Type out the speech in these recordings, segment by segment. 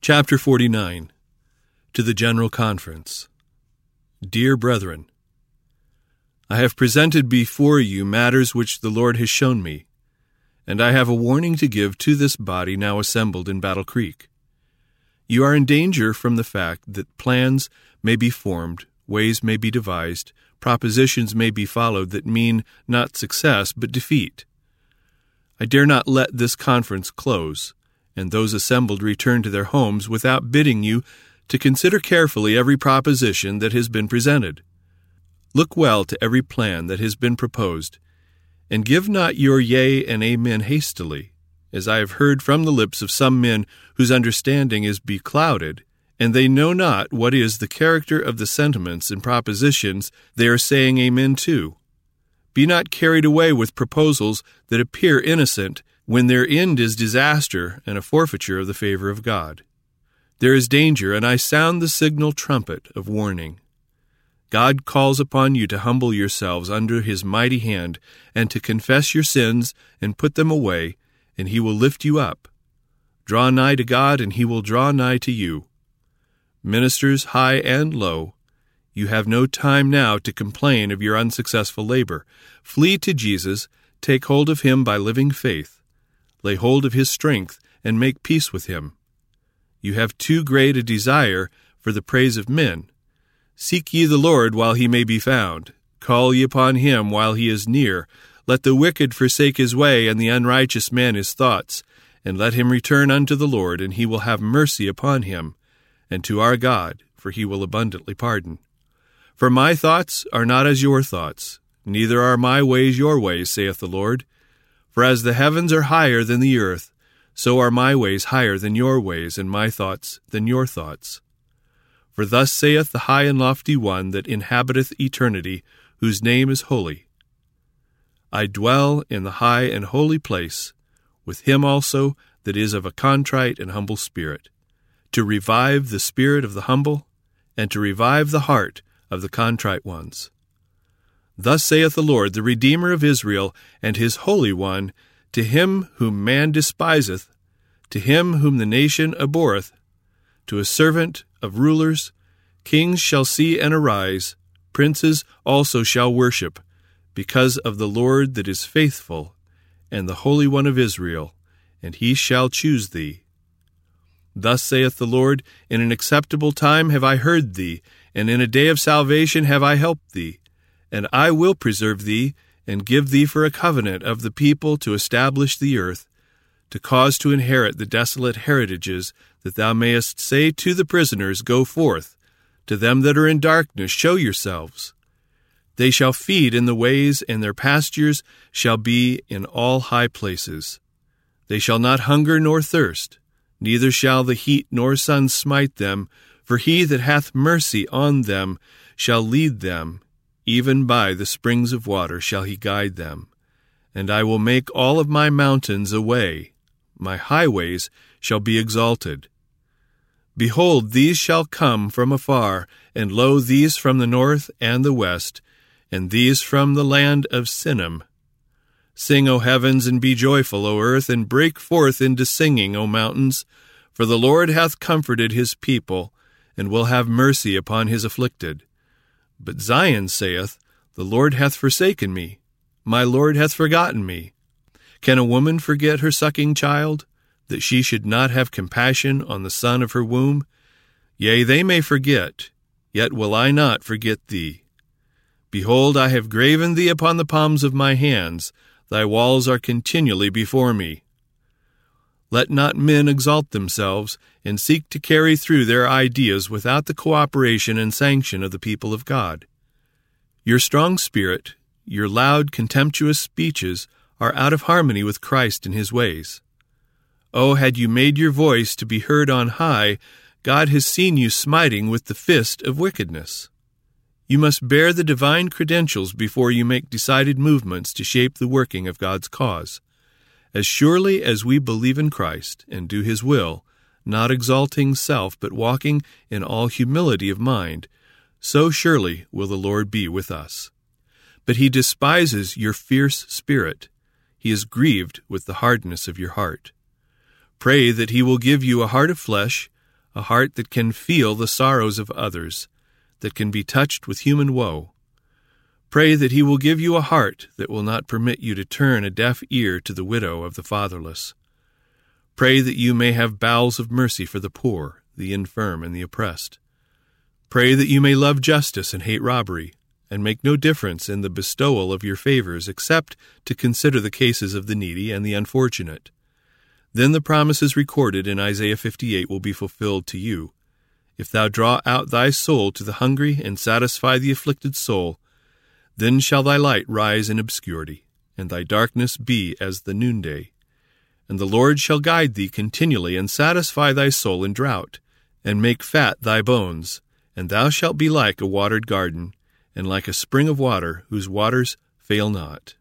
Chapter 49. To the General Conference. Dear Brethren, I have presented before you matters which the Lord has shown me, and I have a warning to give to this body now assembled in Battle Creek. You are in danger from the fact that plans may be formed, ways may be devised, propositions may be followed that mean not success but defeat. I dare not let this conference close, and those assembled return to their homes without bidding you to consider carefully every proposition that has been presented. Look well to every plan that has been proposed, and give not your yea and amen hastily, as I have heard from the lips of some men whose understanding is beclouded, and they know not what is the character of the sentiments and propositions they are saying amen to. Be not carried away with proposals that appear innocent, when their end is disaster and a forfeiture of the favor of God. There is danger, and I sound the signal trumpet of warning. God calls upon you to humble yourselves under His mighty hand, and to confess your sins and put them away, and He will lift you up. Draw nigh to God, and He will draw nigh to you. Ministers high and low, you have no time now to complain of your unsuccessful labor. Flee to Jesus, take hold of Him by living faith. Lay hold of His strength, and make peace with Him. You have too great a desire for the praise of men. Seek ye the Lord while He may be found. Call ye upon Him while He is near. Let the wicked forsake his way, and the unrighteous man his thoughts. And let him return unto the Lord, and He will have mercy upon him, and to our God, for He will abundantly pardon. For my thoughts are not as your thoughts, neither are my ways your ways, saith the Lord. For as the heavens are higher than the earth, so are my ways higher than your ways, and my thoughts than your thoughts. For thus saith the high and lofty one that inhabiteth eternity, whose name is holy. I dwell in the high and holy place, with him also that is of a contrite and humble spirit, to revive the spirit of the humble, and to revive the heart of the contrite ones. Thus saith the Lord, the Redeemer of Israel, and His Holy One, to him whom man despiseth, to him whom the nation abhorreth, to a servant of rulers, kings shall see and arise, princes also shall worship, because of the Lord that is faithful, and the Holy One of Israel, and He shall choose thee. Thus saith the Lord, in an acceptable time have I heard thee, and in a day of salvation have I helped thee. And I will preserve thee, and give thee for a covenant of the people to establish the earth, to cause to inherit the desolate heritages, that thou mayest say to the prisoners, Go forth. To them that are in darkness, show yourselves. They shall feed in the ways, and their pastures shall be in all high places. They shall not hunger nor thirst, neither shall the heat nor sun smite them, for He that hath mercy on them shall lead them. Even by the springs of water shall He guide them. And I will make all of my mountains a way. My highways shall be exalted. Behold, these shall come from afar, and lo, these from the north and the west, and these from the land of Sinim. Sing, O heavens, and be joyful, O earth, and break forth into singing, O mountains. For the Lord hath comforted His people, and will have mercy upon His afflicted. But Zion saith, The Lord hath forsaken me, my Lord hath forgotten me. Can a woman forget her sucking child, that she should not have compassion on the son of her womb? Yea, they may forget, yet will I not forget thee. Behold, I have graven thee upon the palms of my hands, thy walls are continually before me. Let not men exalt themselves, and seek to carry through their ideas without the cooperation and sanction of the people of God. Your strong spirit, your loud, contemptuous speeches are out of harmony with Christ and His ways. Oh, had you made your voice to be heard on high, God has seen you smiting with the fist of wickedness. You must bear the divine credentials before you make decided movements to shape the working of God's cause. As surely as we believe in Christ and do His will, not exalting self but walking in all humility of mind, so surely will the Lord be with us. But He despises your fierce spirit. He is grieved with the hardness of your heart. Pray that He will give you a heart of flesh, a heart that can feel the sorrows of others, that can be touched with human woe. Pray that he will give you a heart that will not permit you to turn a deaf ear to the widow of the fatherless. Pray that you may have bowels of mercy for the poor, the infirm, and the oppressed. Pray that you may love justice and hate robbery, and make no difference in the bestowal of your favors except to consider the cases of the needy and the unfortunate. Then the promises recorded in Isaiah 58 will be fulfilled to you. If thou draw out thy soul to the hungry and satisfy the afflicted soul, then shall thy light rise in obscurity, and thy darkness be as the noonday. And the Lord shall guide thee continually, and satisfy thy soul in drought, and make fat thy bones. And thou shalt be like a watered garden, and like a spring of water, whose waters fail not.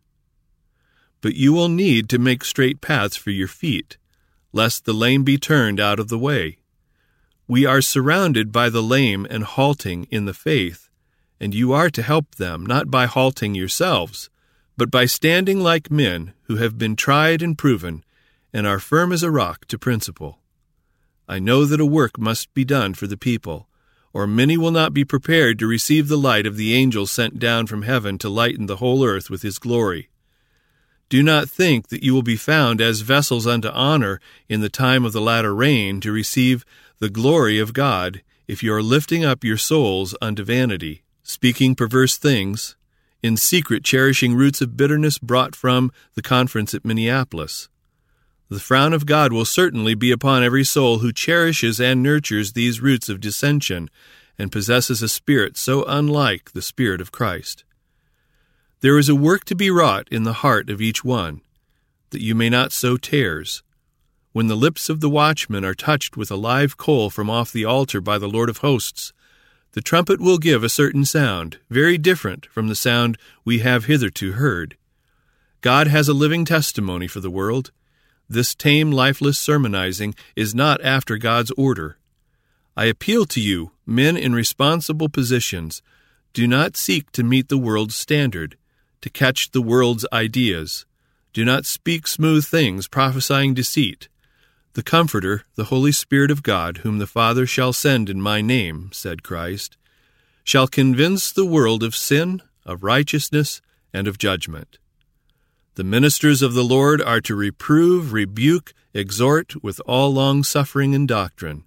But you will need to make straight paths for your feet, lest the lame be turned out of the way. We are surrounded by the lame and halting in the faith, and you are to help them, not by halting yourselves, but by standing like men who have been tried and proven, and are firm as a rock to principle. I know that a work must be done for the people, or many will not be prepared to receive the light of the angel sent down from heaven to lighten the whole earth with his glory. Do not think that you will be found as vessels unto honor in the time of the latter rain to receive the glory of God, if you are lifting up your souls unto vanity, speaking perverse things, in secret cherishing roots of bitterness brought from the conference at Minneapolis. The frown of God will certainly be upon every soul who cherishes and nurtures these roots of dissension and possesses a spirit so unlike the Spirit of Christ. There is a work to be wrought in the heart of each one, that you may not sow tares. When the lips of the watchman are touched with a live coal from off the altar by the Lord of hosts, the trumpet will give a certain sound, very different from the sound we have hitherto heard. God has a living testimony for the world. This tame, lifeless sermonizing is not after God's order. I appeal to you, men in responsible positions, do not seek to meet the world's standard, to catch the world's ideas. Do not speak smooth things, prophesying deceit. The Comforter, the Holy Spirit of God, whom the Father shall send in my name, said Christ, shall convince the world of sin, of righteousness, and of judgment. The ministers of the Lord are to reprove, rebuke, exhort with all long-suffering and doctrine.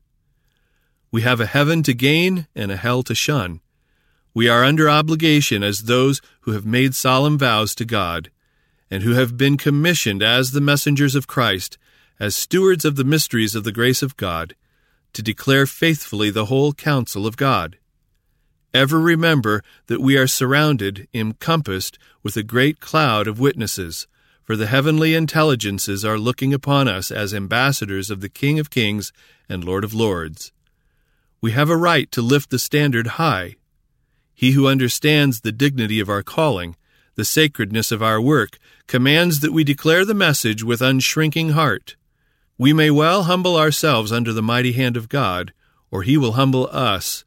We have a heaven to gain and a hell to shun. We are under obligation as those who have made solemn vows to God, and who have been commissioned as the messengers of Christ, as stewards of the mysteries of the grace of God, to declare faithfully the whole counsel of God. Ever remember that we are surrounded, encompassed with a great cloud of witnesses, for the heavenly intelligences are looking upon us as ambassadors of the King of Kings and Lord of Lords. We have a right to lift the standard high. He who understands the dignity of our calling, the sacredness of our work, commands that we declare the message with unshrinking heart. We may well humble ourselves under the mighty hand of God, or he will humble us.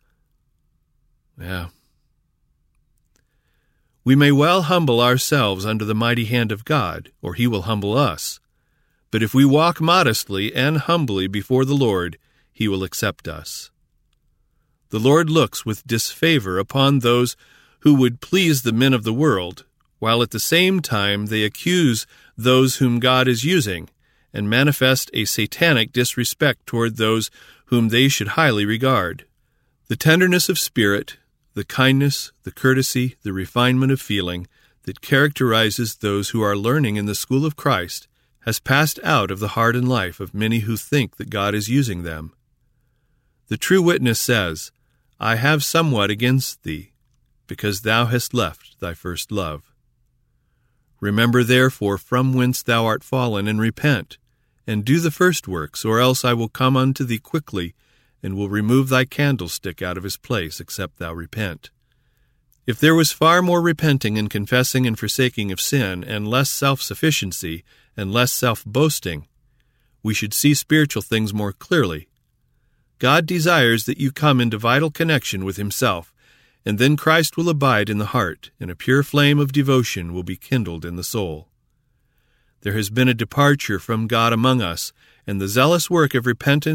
We may well humble ourselves under the mighty hand of God, or he will humble us. But if we walk modestly and humbly before the Lord, he will accept us. The Lord looks with disfavor upon those who would please the men of the world, while at the same time they accuse those whom God is using, and manifest a satanic disrespect toward those whom they should highly regard. The tenderness of spirit, the kindness, the courtesy, the refinement of feeling that characterizes those who are learning in the school of Christ has passed out of the heart and life of many who think that God is using them. The true witness says, I have somewhat against thee, because thou hast left thy first love. Remember therefore from whence thou art fallen, and repent, and do the first works, or else I will come unto thee quickly, and will remove thy candlestick out of his place, except thou repent. If there was far more repenting and confessing and forsaking of sin, and less self-sufficiency, and less self-boasting, we should see spiritual things more clearly. God desires that you come into vital connection with himself, and then Christ will abide in the heart, and a pure flame of devotion will be kindled in the soul. There has been a departure from God among us, and the zealous work of repentance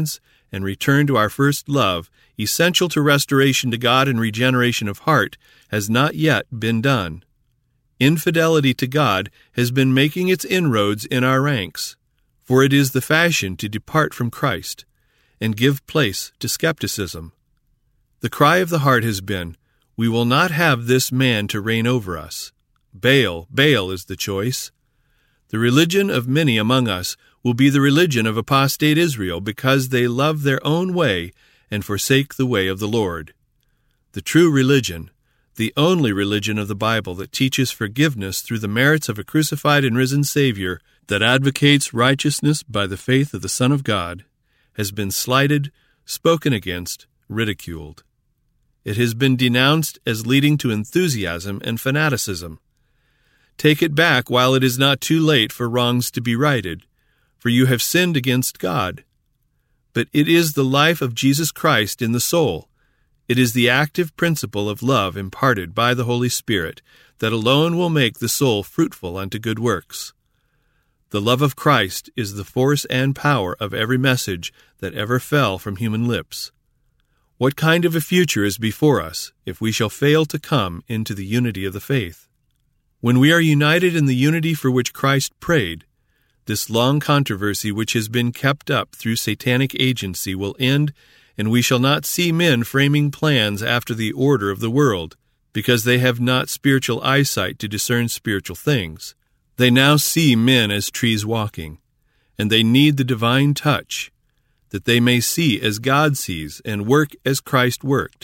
and return to our first love, essential to restoration to God and regeneration of heart, has not yet been done. Infidelity to God has been making its inroads in our ranks, for it is the fashion to depart from Christ and give place to skepticism. The cry of the heart has been, "We will not have this man to reign over us." Baal is the choice. The religion of many among us will be the religion of apostate Israel because they love their own way and forsake the way of the Lord. The true religion, the only religion of the Bible that teaches forgiveness through the merits of a crucified and risen Savior, that advocates righteousness by the faith of the Son of God, has been slighted, spoken against, ridiculed. It has been denounced as leading to enthusiasm and fanaticism. Take it back while it is not too late for wrongs to be righted, for you have sinned against God. But it is the life of Jesus Christ in the soul. It is the active principle of love imparted by the Holy Spirit that alone will make the soul fruitful unto good works. The love of Christ is the force and power of every message that ever fell from human lips. What kind of a future is before us if we shall fail to come into the unity of the faith? When we are united in the unity for which Christ prayed, this long controversy which has been kept up through satanic agency will end, and we shall not see men framing plans after the order of the world, because they have not spiritual eyesight to discern spiritual things. They now see men as trees walking, and they need the divine touch, that they may see as God sees and work as Christ worked.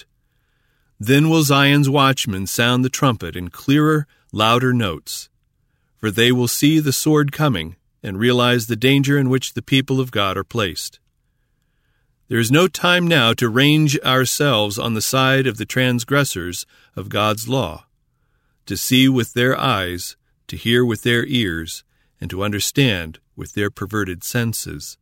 Then will Zion's watchmen sound the trumpet in clearer, louder notes, for they will see the sword coming and realize the danger in which the people of God are placed. There is no time now to range ourselves on the side of the transgressors of God's law, to see with their eyes, to hear with their ears, and to understand with their perverted senses.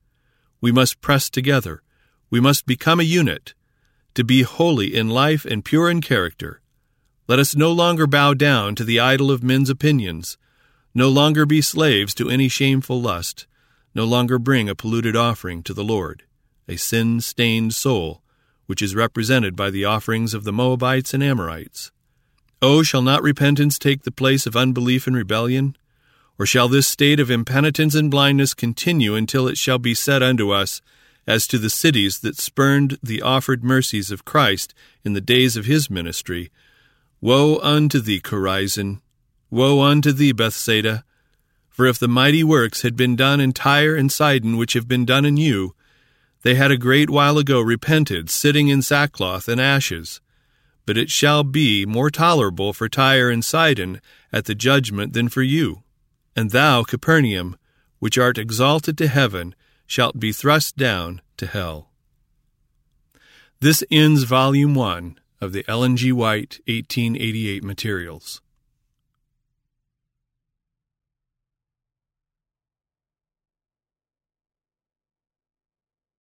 We must press together. We must become a unit, to be holy in life and pure in character. Let us no longer bow down to the idol of men's opinions, no longer be slaves to any shameful lust, no longer bring a polluted offering to the Lord, a sin-stained soul, which is represented by the offerings of the Moabites and Amorites. Oh, shall not repentance take the place of unbelief and rebellion? Or shall this state of impenitence and blindness continue until it shall be said unto us, as to the cities that spurned the offered mercies of Christ in the days of his ministry, Woe unto thee, Chorazin! Woe unto thee, Bethsaida! For if the mighty works had been done in Tyre and Sidon which have been done in you, they had a great while ago repented, sitting in sackcloth and ashes. But it shall be more tolerable for Tyre and Sidon at the judgment than for you. And thou, Capernaum, which art exalted to heaven, shalt be thrust down to hell. This ends Volume 1 of the Ellen G. White 1888 materials.